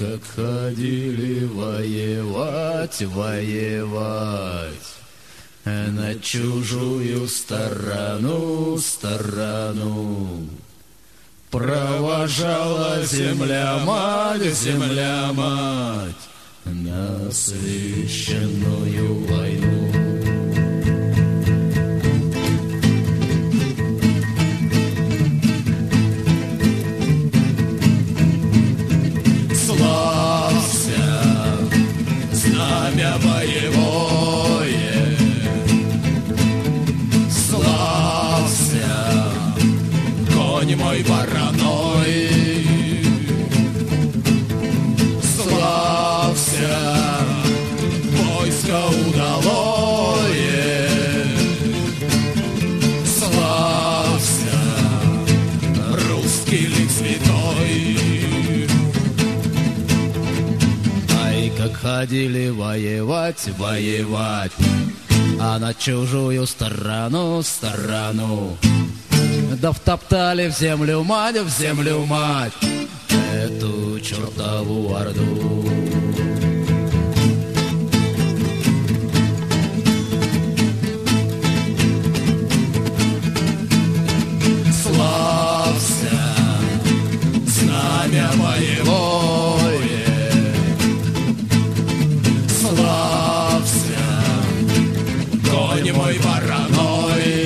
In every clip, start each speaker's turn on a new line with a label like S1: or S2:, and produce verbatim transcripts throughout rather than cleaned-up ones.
S1: как ходили воевать, воевать на чужую сторону, сторону. Провожала земля-мать, земля-мать на священную войну. Знамя боевое, славься, конь мой вороной, славься, войско удалое, славься, русский лик святой. Как ходили воевать, воевать, а на чужую сторону, сторону, да втоптали в землю мать, в землю мать эту чертову орду. Славься, знамя боевое, славься, конь мой вороной,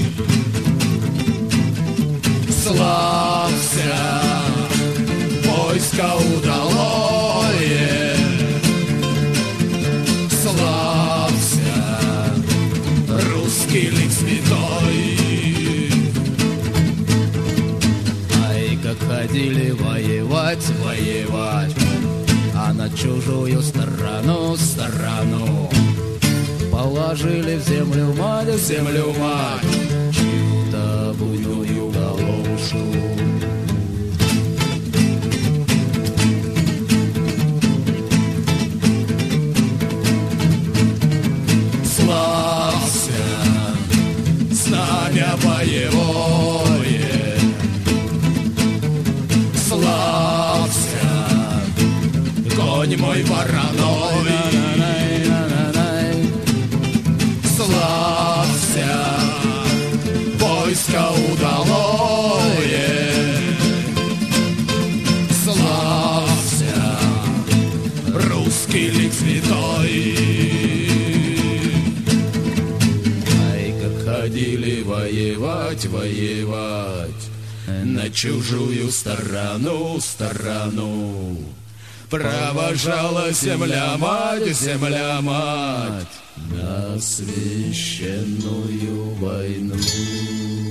S1: славься, войско удалое, славься, русский лик святой. Ай, как ходили воевать, воевать, а на чужую сторону, сторону положили в землю мать, в землю мать чью-то буйную головушку. Славься, знамя боевое, славься, конь мой вороной, славься, войско удалое, славься, русский лик святой. Ай, как ходили воевать, воевать на чужую сторону, сторону, провожала земля-мать, земля-мать на священную войну.